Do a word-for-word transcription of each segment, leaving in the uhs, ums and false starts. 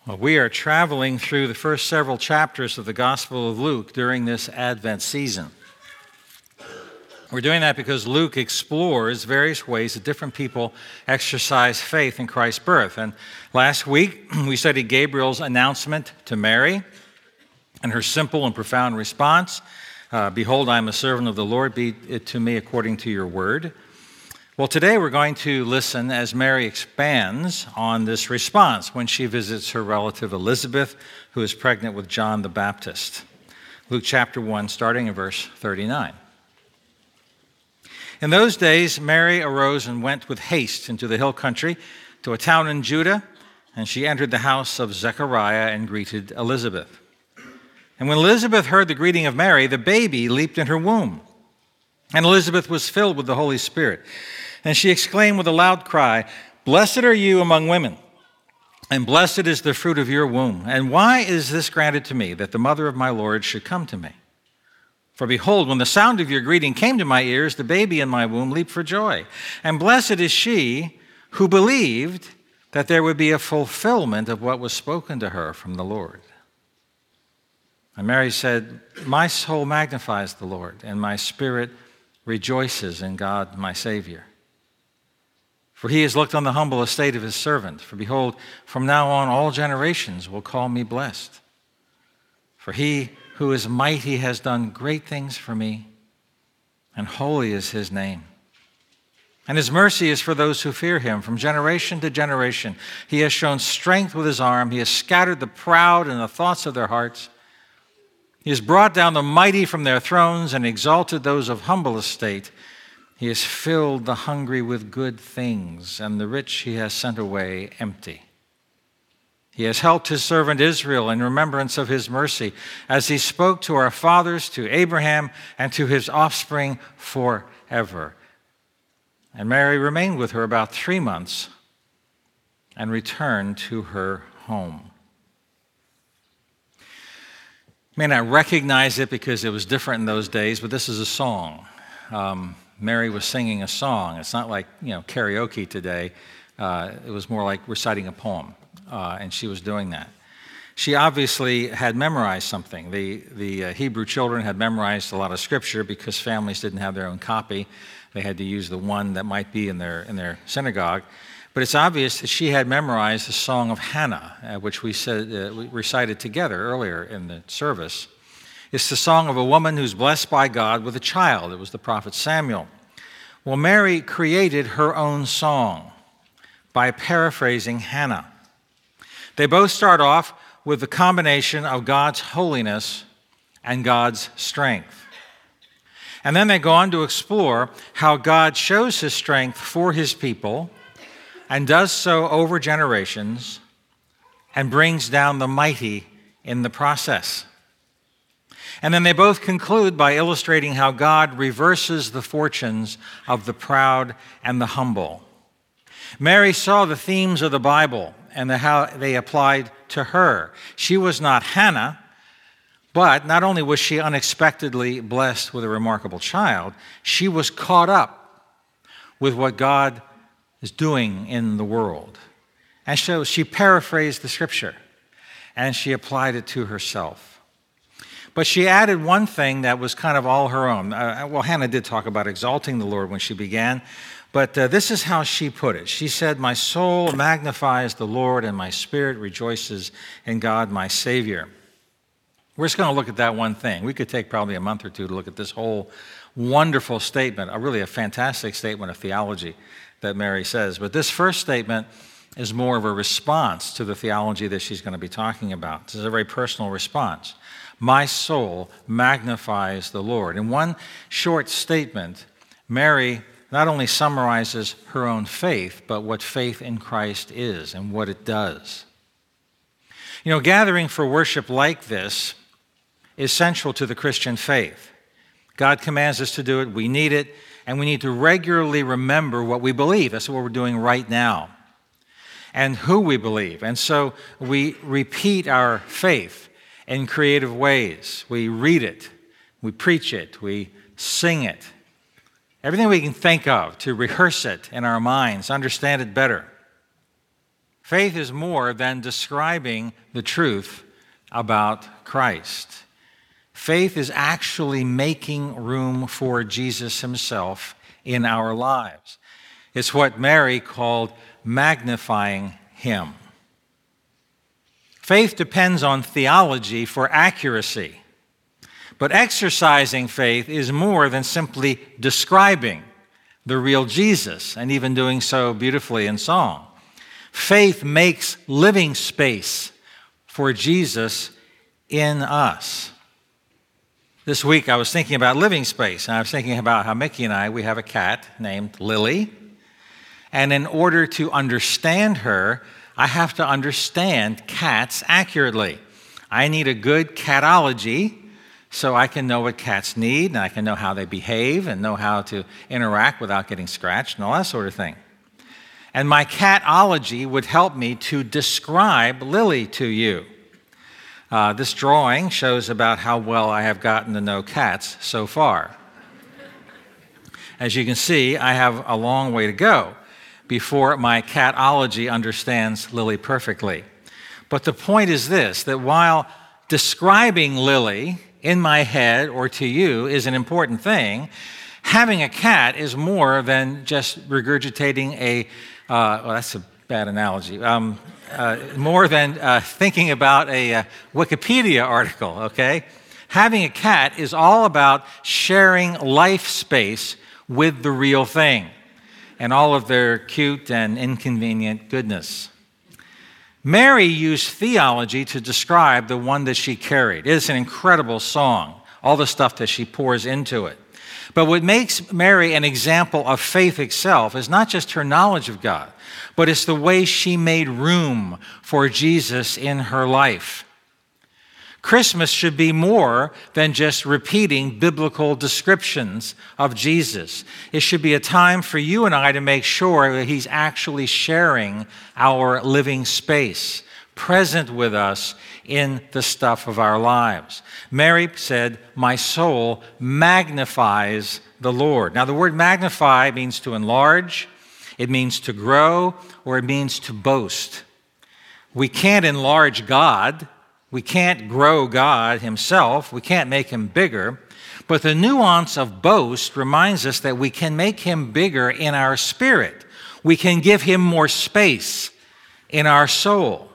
Well, we are traveling through the first several chapters of the Gospel of Luke during this Advent season. We're doing that because Luke explores various ways that different people exercise faith in Christ's birth. And last week, we studied Gabriel's announcement to Mary and her simple and profound response, uh, "Behold, I am a servant of the Lord, be it to me according to your word." Well, today we're going to listen as Mary expands on this response when she visits her relative Elizabeth, who is pregnant with John the Baptist. Luke chapter one, starting in verse thirty-nine. In those days, Mary arose and went with haste into the hill country to a town in Judah, and she entered the house of Zechariah and greeted Elizabeth. And when Elizabeth heard the greeting of Mary, the baby leaped in her womb. And Elizabeth was filled with the Holy Spirit. And she exclaimed with a loud cry, "Blessed are you among women, and blessed is the fruit of your womb. And why is this granted to me, that the mother of my Lord should come to me? For behold, when the sound of your greeting came to my ears, the baby in my womb leaped for joy. And blessed is she who believed that there would be a fulfillment of what was spoken to her from the Lord." And Mary said, "My soul magnifies the Lord, and my spirit rejoices in God my Savior. For he has looked on the humble estate of his servant. For behold, from now on all generations will call me blessed. For he who is mighty has done great things for me, and holy is his name. And his mercy is for those who fear him from generation to generation. He has shown strength with his arm. He has scattered the proud in the thoughts of their hearts. He has brought down the mighty from their thrones and exalted those of humble estate. He has filled the hungry with good things, and the rich he has sent away empty. He has helped his servant Israel in remembrance of his mercy, as he spoke to our fathers, to Abraham, and to his offspring forever." And Mary remained with her about three months and returned to her home. You may not recognize it because it was different in those days, but this is a song. Um, Mary was singing a song. It's not like, you know, karaoke today. Uh, it was more like reciting a poem, uh, and she was doing that. She obviously had memorized something. The, the uh, Hebrew children had memorized a lot of scripture because families didn't have their own copy. They had to use the one that might be in their, in their synagogue. But it's obvious that she had memorized the Song of Hannah, uh, which we, said, uh, we recited together earlier in the service. It's the song of a woman who's blessed by God with a child. It was the prophet Samuel. Well, Mary created her own song by paraphrasing Hannah. They both start off with the combination of God's holiness and God's strength. And then they go on to explore how God shows his strength for his people and does so over generations and brings down the mighty in the process. And then they both conclude by illustrating how God reverses the fortunes of the proud and the humble. Mary saw the themes of the Bible and the, how they applied to her. She was not Hannah, but not only was she unexpectedly blessed with a remarkable child, she was caught up with what God is doing in the world. And so she paraphrased the scripture, and she applied it to herself. But she added one thing that was kind of all her own. Uh, well, Hannah did talk about exalting the Lord when she began, but uh, this is how she put it. She said, "My soul magnifies the Lord, and my spirit rejoices in God, my Savior." We're just going to look at that one thing. We could take probably a month or two to look at this whole wonderful statement, a really a fantastic statement of theology that Mary says. But this first statement is more of a response to the theology that she's going to be talking about. This is a very personal response. My soul magnifies the Lord. In one short statement, Mary not only summarizes her own faith, but what faith in Christ is and what it does. You know, gathering for worship like this is central to the Christian faith. God commands us to do it, we need it, and we need to regularly remember what we believe. That's what we're doing right now. And who we believe. And so we repeat our faith in creative ways. We read it, we preach it, we sing it. Everything we can think of to rehearse it in our minds, understand it better. Faith is more than describing the truth about Christ. Faith is actually making room for Jesus himself in our lives. It's what Mary called magnifying him. Faith depends on theology for accuracy, but exercising faith is more than simply describing the real Jesus, and even doing so beautifully in song. Faith makes living space for Jesus in us. This week I was thinking about living space, and I was thinking about how Mickey and I, we have a cat named Lily, and in order to understand her, I have to understand cats accurately. I need a good catology so I can know what cats need, and I can know how they behave and know how to interact without getting scratched and all that sort of thing. And my catology would help me to describe Lily to you. Uh, this drawing shows about how well I have gotten to know cats so far. As you can see, I have a long way to go before my catology understands Lily perfectly. But the point is this, that while describing Lily in my head or to you is an important thing, having a cat is more than just regurgitating a, uh, well, that's a bad analogy, um, uh, more than uh, thinking about a uh, Wikipedia article, okay? Having a cat is all about sharing life space with the real thing and all of their cute and inconvenient goodness. Mary used theology to describe the one that she carried. It is an incredible song, all the stuff that she pours into it. But what makes Mary an example of faith itself is not just her knowledge of God, but it's the way she made room for Jesus in her life. Christmas should be more than just repeating biblical descriptions of Jesus. It should be a time for you and I to make sure that he's actually sharing our living space, present with us in the stuff of our lives. Mary said, "My soul magnifies the Lord." Now, the word magnify means to enlarge, it means to grow, or it means to boast. We can't enlarge God. We can't grow God himself. We can't make him bigger. But the nuance of boast reminds us that we can make him bigger in our spirit. We can give him more space in our soul.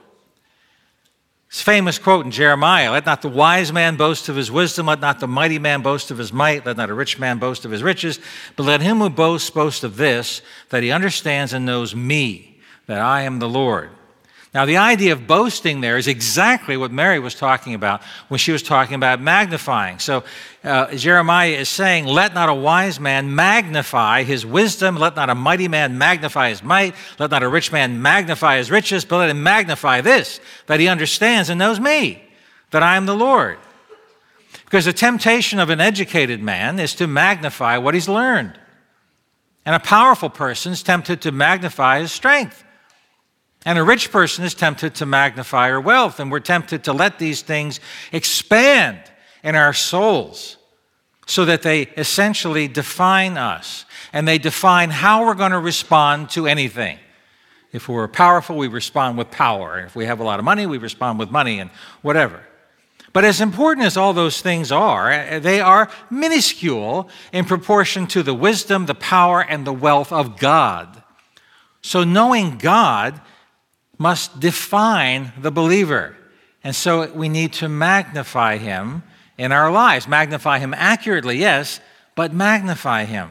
It's a famous quote in Jeremiah, "Let not the wise man boast of his wisdom, let not the mighty man boast of his might, let not a rich man boast of his riches, but let him who boasts boast of this, that he understands and knows me, that I am the Lord." Now, the idea of boasting there is exactly what Mary was talking about when she was talking about magnifying. So uh, Jeremiah is saying, let not a wise man magnify his wisdom, let not a mighty man magnify his might, let not a rich man magnify his riches, but let him magnify this, that he understands and knows me, that I am the Lord. Because the temptation of an educated man is to magnify what he's learned. And a powerful person is tempted to magnify his strength. And a rich person is tempted to magnify her wealth, and we're tempted to let these things expand in our souls so that they essentially define us, and they define how we're going to respond to anything. If we're powerful, we respond with power. If we have a lot of money, we respond with money and whatever. But as important as all those things are, they are minuscule in proportion to the wisdom, the power, and the wealth of God. So knowing God must define the believer. And so we need to magnify him in our lives. Magnify him accurately, yes, but magnify him.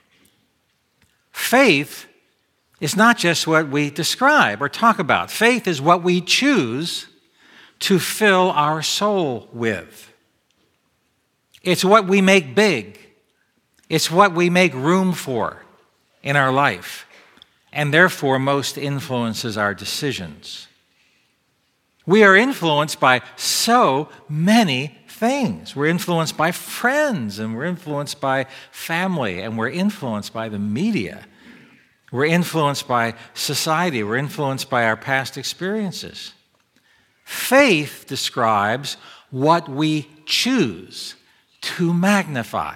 Faith is not just what we describe or talk about. Faith is what we choose to fill our soul with. It's what we make big. It's what we make room for in our life, and therefore most influences our decisions. We are influenced by so many things. We're influenced by friends, and we're influenced by family, and we're influenced by the media. We're influenced by society. We're influenced by our past experiences. Faith describes what we choose to magnify,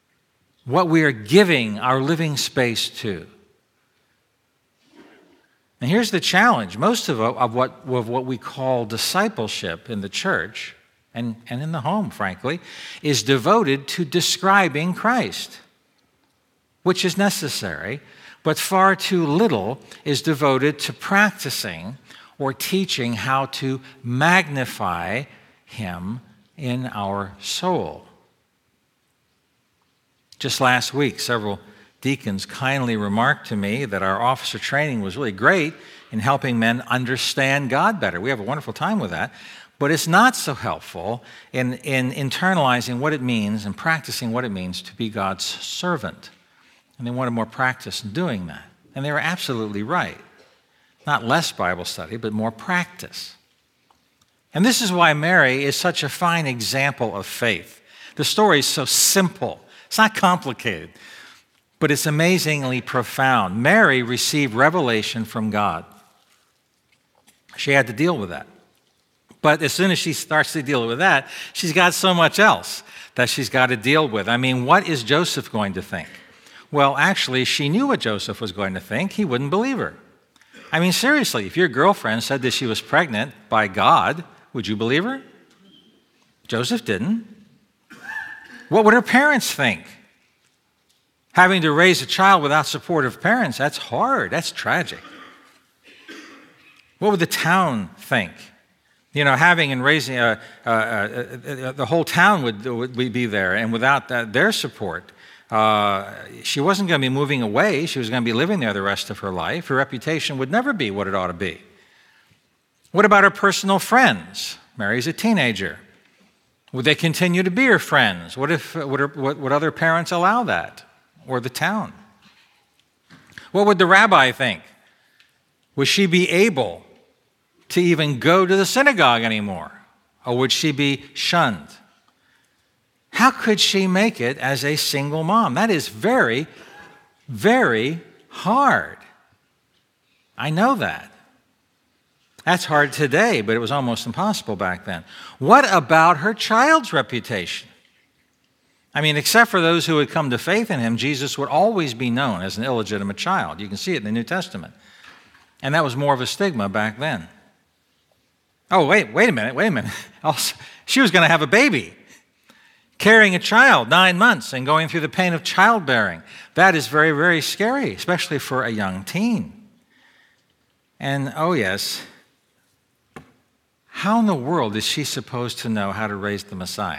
what we are giving our living space to. And here's the challenge. Most of, of, what, of what we call discipleship in the church and, and in the home, frankly, is devoted to describing Christ, which is necessary, but far too little is devoted to practicing or teaching how to magnify him in our soul. Just last week, several deacons kindly remarked to me that our officer training was really great in helping men understand God better. We have a wonderful time with that, but it's not so helpful in, in internalizing what it means and practicing what it means to be God's servant. And they wanted more practice in doing that. And they were absolutely right. Not less Bible study, but more practice. And this is why Mary is such a fine example of faith. The story is so simple. It's not complicated, but it's amazingly profound. Mary received revelation from God. She had to deal with that. But as soon as she starts to deal with that, she's got so much else that she's got to deal with. I mean, what is Joseph going to think? Well, actually, she knew what Joseph was going to think. He wouldn't believe her. I mean, seriously, if your girlfriend said that she was pregnant by God, would you believe her? Joseph didn't. What would her parents think? Having to raise a child without supportive parents, that's hard. That's tragic. What would the town think? You know, having and raising, a, uh, uh, the whole town would, would be there, and without that, their support, uh, she wasn't going to be moving away. She was going to be living there the rest of her life. Her reputation would never be what it ought to be. What about her personal friends? Mary's a teenager. Would they continue to be her friends? What if would, her, would, would other parents allow that? Or the town? What would the rabbi think? Would she be able to even go to the synagogue anymore? Or would she be shunned? How could she make it as a single mom? That is very, very hard. I know that. That's hard today, but it was almost impossible back then. What about her child's reputation? I mean, except for those who had come to faith in him, Jesus would always be known as an illegitimate child. You can see it in the New Testament. And that was more of a stigma back then. Oh, wait, wait a minute, wait a minute. Also, she was going to have a baby. Carrying a child, nine months, and going through the pain of childbearing. That is very, very scary, especially for a young teen. And, oh yes, how in the world is she supposed to know how to raise the Messiah?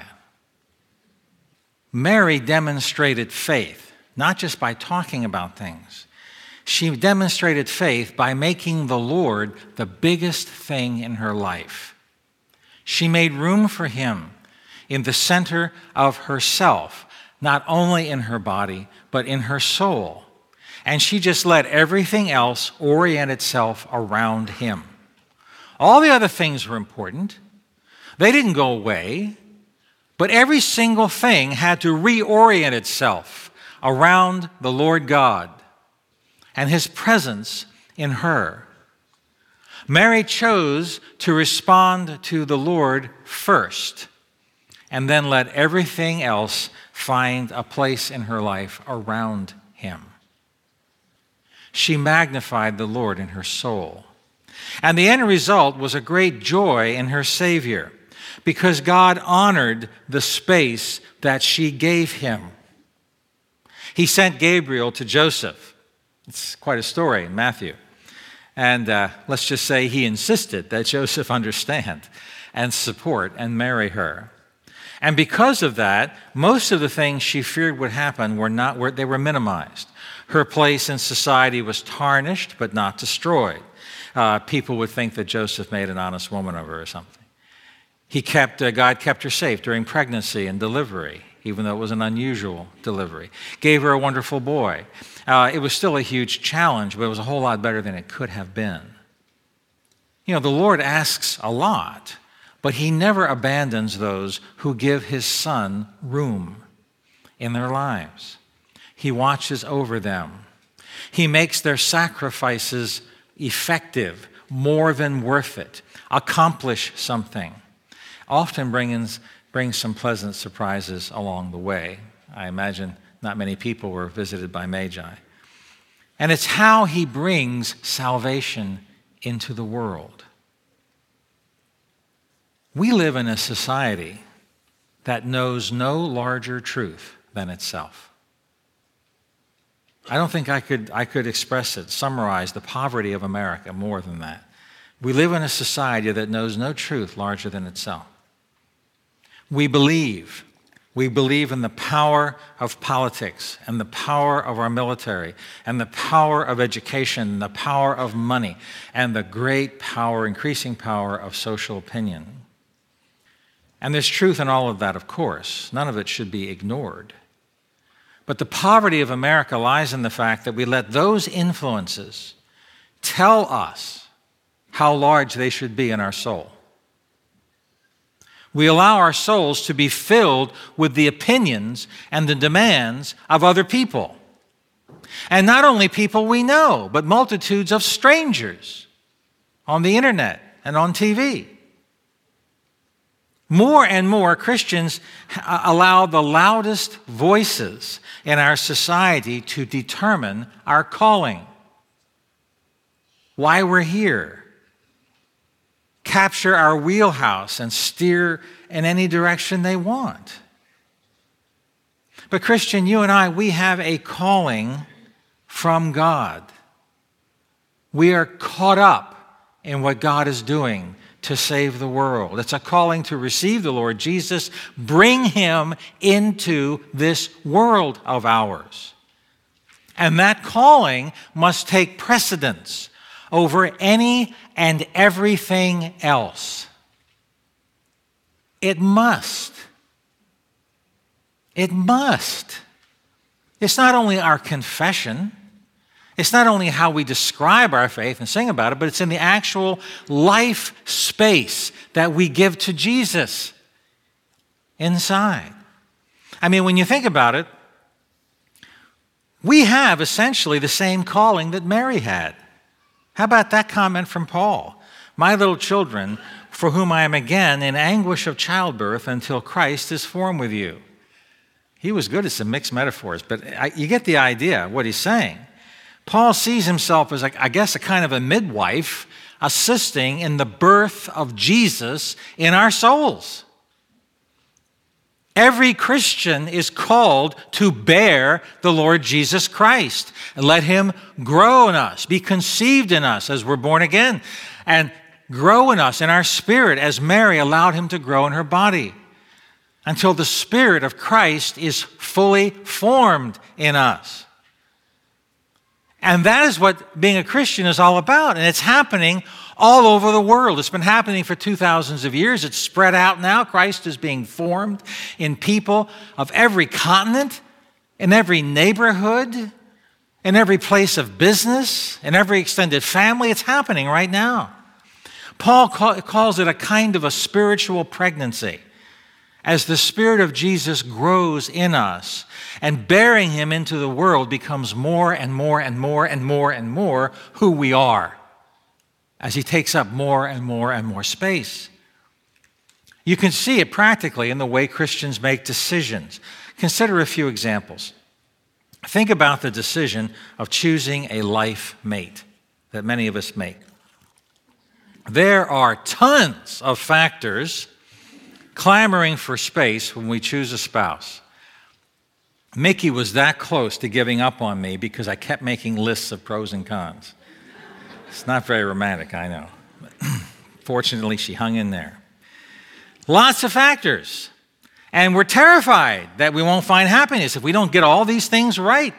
Mary demonstrated faith, not just by talking about things. She demonstrated faith by making the Lord the biggest thing in her life. She made room for him in the center of herself, not only in her body, but in her soul. And she just let everything else orient itself around him. All the other things were important. They didn't go away. But every single thing had to reorient itself around the Lord God and his presence in her. Mary chose to respond to the Lord first and then let everything else find a place in her life around him. She magnified the Lord in her soul. And the end result was a great joy in her Savior, because God honored the space that she gave him. He sent Gabriel to Joseph. It's quite a story in Matthew. And uh, let's just say he insisted that Joseph understand and support and marry her. And because of that, most of the things she feared would happen were not, were, they were minimized. Her place in society was tarnished but not destroyed. Uh, people would think that Joseph made an honest woman of her or something. He kept, uh, God kept her safe during pregnancy and delivery, even though it was an unusual delivery. Gave her a wonderful boy. Uh, it was still a huge challenge, but it was a whole lot better than it could have been. You know, the Lord asks a lot, but he never abandons those who give his son room in their lives. He watches over them. He makes their sacrifices effective, more than worth it, accomplish something. Often brings, brings some pleasant surprises along the way. I imagine not many people were visited by Magi. And it's how he brings salvation into the world. We live in a society that knows no larger truth than itself. I don't think I could, I could express it, summarize the poverty of America more than that. We live in a society that knows no truth larger than itself. We believe, we believe in the power of politics and the power of our military and the power of education, the power of money, and the great power, increasing power of social opinion. And there's truth in all of that, of course. None of it should be ignored. But the poverty of America lies in the fact that we let those influences tell us how large they should be in our soul. We allow our souls to be filled with the opinions and the demands of other people. And not only people we know, but multitudes of strangers on the internet and on T V. More and more Christians allow the loudest voices in our society to determine our calling, why we're here, capture our wheelhouse and steer in any direction they want. But Christian, you and I, we have a calling from God. We are caught up in what God is doing to save the world. It's a calling to receive the Lord Jesus, bring him into this world of ours. And that calling must take precedence over any and everything else. It must. It must. It's not only our confession, it's not only how we describe our faith and sing about it, but it's in the actual life space that we give to Jesus inside. I mean, when you think about it, we have essentially the same calling that Mary had. How about that comment from Paul? My little children, for whom I am again in anguish of childbirth until Christ is formed with you. He was good at some mixed metaphors, but I, you get the idea of what he's saying. Paul sees himself as, I guess, a kind of a midwife assisting in the birth of Jesus in our souls. Every Christian is called to bear the Lord Jesus Christ and let him grow in us, be conceived in us as we're born again, and grow in us in our spirit as Mary allowed him to grow in her body until the Spirit of Christ is fully formed in us. And that is what being a Christian is all about. And it's happening all over the world. It's been happening for two thousands of years. It's spread out now. Christ is being formed in people of every continent, in every neighborhood, in every place of business, in every extended family. It's happening right now. Paul call, calls it a kind of a spiritual pregnancy. As the Spirit of Jesus grows in us and bearing him into the world becomes more and more and more and more and more who we are as he takes up more and more and more space. You can see it practically in the way Christians make decisions. Consider a few examples. Think about the decision of choosing a life mate that many of us make. There are tons of factors clamoring for space when we choose a spouse. Mickey was that close to giving up on me because I kept making lists of pros and cons. It's not very romantic, I know. But fortunately, she hung in there. Lots of factors. And we're terrified that we won't find happiness if we don't get all these things right.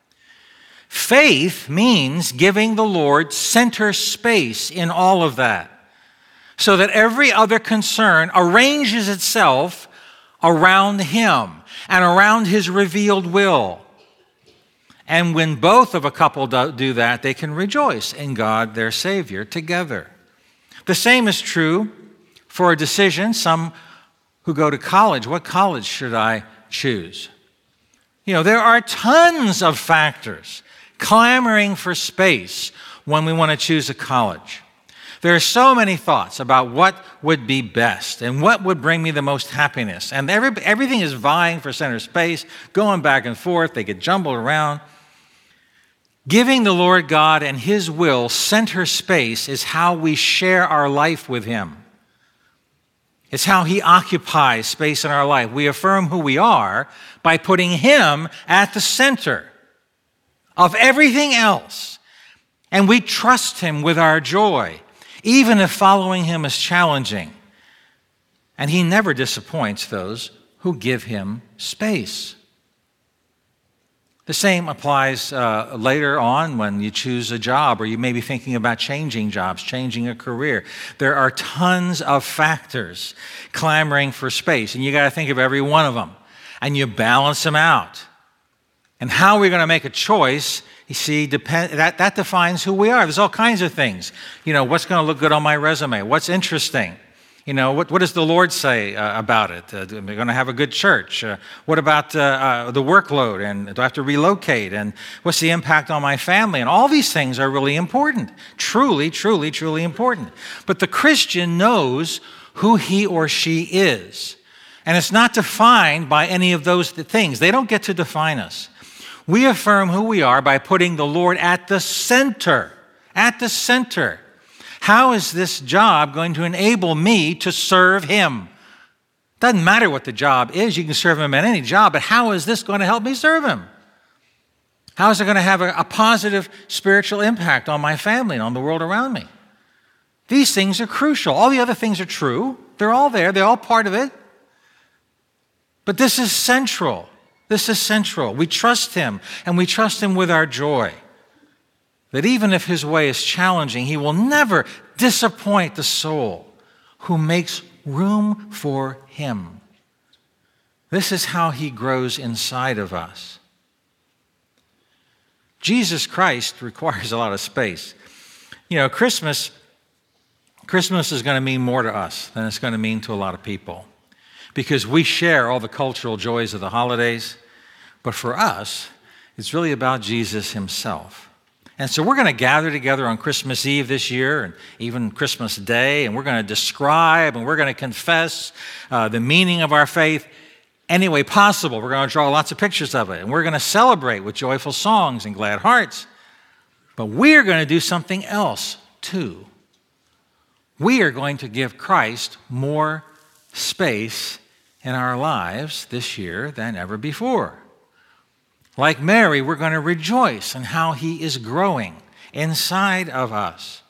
Faith means giving the Lord center space in all of that, so that every other concern arranges itself around him and around his revealed will. And when both of a couple do that, they can rejoice in God, their Savior, together. The same is true for a decision. Some who go to college, what college should I choose? You know, there are tons of factors clamoring for space when we want to choose a college. There are so many thoughts about what would be best and what would bring me the most happiness. And every, everything is vying for center space, going back and forth. They get jumbled around. Giving the Lord God and His will center space is how we share our life with Him. It's how He occupies space in our life. We affirm who we are by putting Him at the center of everything else. And we trust Him with our joy, even if following Him is challenging. And He never disappoints those who give Him space. The same applies uh, later on when you choose a job, or you may be thinking about changing jobs, changing a career. There are tons of factors clamoring for space, and you got to think of every one of them, and you balance them out. And how we're going to make a choice, you see, depend, that, that defines who we are. There's all kinds of things. You know, what's going to look good on my resume? What's interesting? You know, what, what does the Lord say uh, about it? Uh, am I going to have a good church? Uh, what about uh, uh, the workload? And do I have to relocate? And what's the impact on my family? And all these things are really important. Truly, truly, truly important. But the Christian knows who he or she is. And it's not defined by any of those things. They don't get to define us. We affirm who we are by putting the Lord at the center. At the center. How is this job going to enable me to serve Him? Doesn't matter what the job is. You can serve Him at any job, but how is this going to help me serve Him? How is it going to have a, a positive spiritual impact on my family and on the world around me? These things are crucial. All the other things are true. They're all there. They're all part of it. But this is central. This is central. We trust Him, and we trust Him with our joy. That even if His way is challenging, He will never disappoint the soul who makes room for Him. This is how He grows inside of us. Jesus Christ requires a lot of space. You know, Christmas, Christmas is going to mean more to us than it's going to mean to a lot of people, because we share all the cultural joys of the holidays, but for us, it's really about Jesus Himself. And so we're going to gather together on Christmas Eve this year, and even Christmas Day, and we're going to describe and we're going to confess uh, the meaning of our faith any way possible. We're going to draw lots of pictures of it, and we're going to celebrate with joyful songs and glad hearts. But we're going to do something else too. We are going to give Christ more space in our lives this year than ever before. Like Mary, we're going to rejoice in how He is growing inside of us.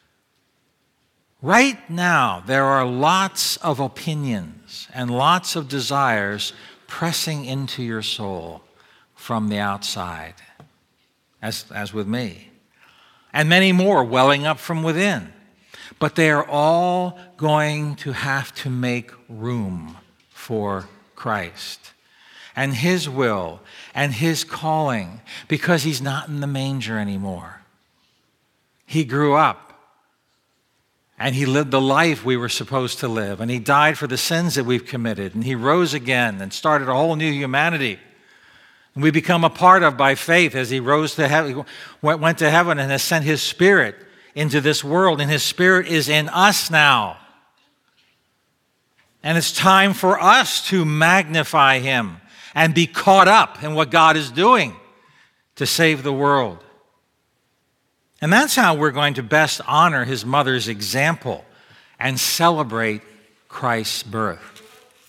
Right now, there are lots of opinions and lots of desires pressing into your soul from the outside, as, as with me, and many more welling up from within. But they are all going to have to make room for Christ and His will and His calling, because He's not in the manger anymore. He grew up, and He lived the life we were supposed to live, and He died for the sins that we've committed, and He rose again and started a whole new humanity. And we become a part of by faith as He rose to heaven, went to heaven and has sent His Spirit into this world, and His Spirit is in us now. And it's time for us to magnify Him and be caught up in what God is doing to save the world. And that's how we're going to best honor His mother's example and celebrate Christ's birth.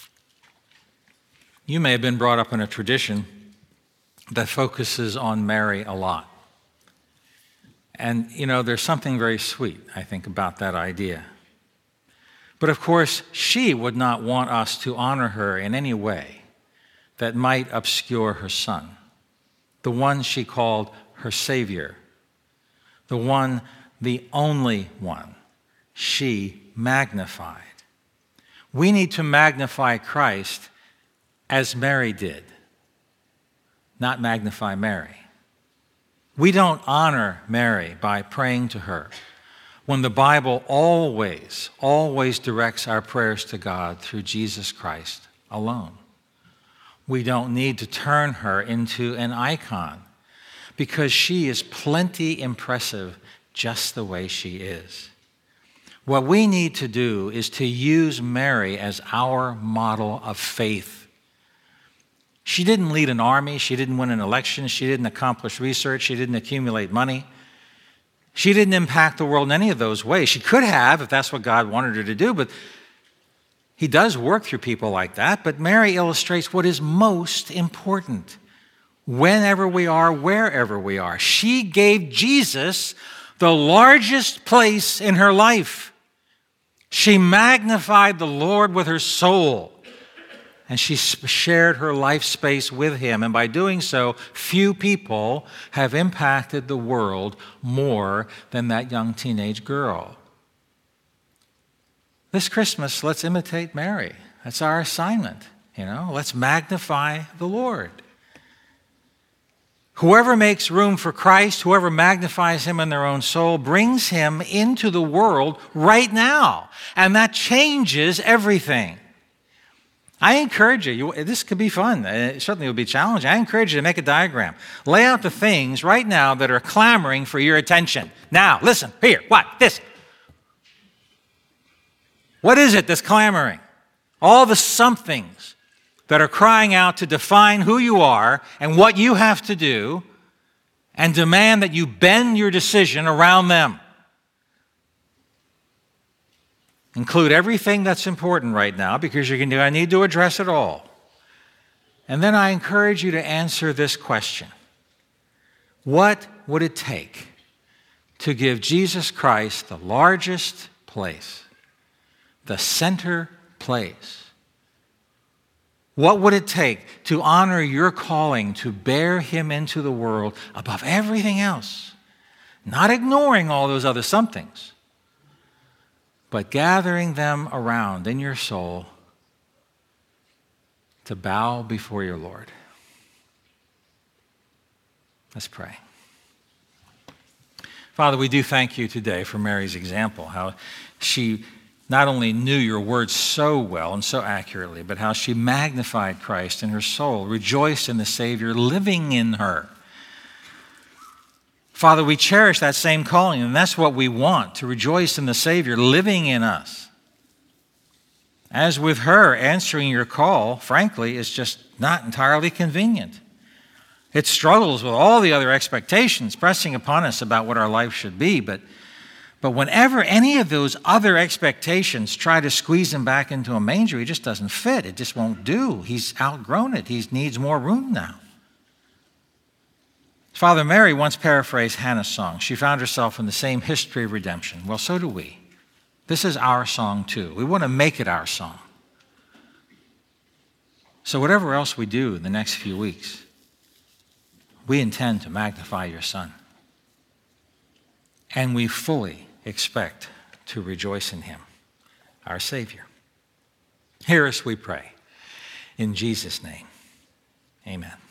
You may have been brought up in a tradition that focuses on Mary a lot. And, you know, there's something very sweet, I think, about that idea. But, of course, she would not want us to honor her in any way that might obscure her Son, the one she called her Savior, the one, the only one she magnified. We need to magnify Christ as Mary did, not magnify Mary. We don't honor Mary by praying to her, when the Bible always, always directs our prayers to God through Jesus Christ alone. We don't need to turn her into an icon, because she is plenty impressive just the way she is. What we need to do is to use Mary as our model of faith. She didn't lead an army. She didn't win an election. She didn't accomplish research. She didn't accumulate money. She didn't impact the world in any of those ways. She could have, if that's what God wanted her to do, but he does work through people like that. But Mary illustrates what is most important. Whenever we are, wherever we are. She gave Jesus the largest place in her life. She magnified the Lord with her soul. And she shared her life space with him. And by doing so, few people have impacted the world more than that young teenage girl. This Christmas, let's imitate Mary. That's our assignment. You know, let's magnify the Lord. Whoever makes room for Christ, whoever magnifies him in their own soul, brings him into the world right now. And that changes everything. I encourage you, you this could be fun. It certainly will be challenging. I encourage you to make a diagram. Lay out the things right now that are clamoring for your attention. Now, listen, here, what? This. What is it that's clamoring? All the somethings that are crying out to define who you are and what you have to do and demand that you bend your decision around them. Include everything that's important right now because you're going to I need to address it all. And then I encourage you to answer this question. What would it take to give Jesus Christ the largest place, the center place? What would it take to honor your calling to bear him into the world above everything else? Not ignoring all those other somethings, but gathering them around in your soul to bow before your Lord. Let's pray. Father, we do thank you today for Mary's example, how she not only knew your words so well and so accurately, but how she magnified Christ in her soul, rejoiced in the Savior living in her. Father, we cherish that same calling, and that's what we want, to rejoice in the Savior living in us. As with her, answering your call, frankly, is just not entirely convenient. It struggles with all the other expectations pressing upon us about what our life should be, but But whenever any of those other expectations try to squeeze him back into a manger, he just doesn't fit. It just won't do. He's outgrown it. He needs more room now. Father, Mary once paraphrased Hannah's song. She found herself in the same history of redemption. Well, so do we. This is our song too. We want to make it our song. So whatever else we do in the next few weeks, we intend to magnify your Son. And we fully expect to rejoice in him, our Savior. Hear us, we pray. In Jesus' name, amen.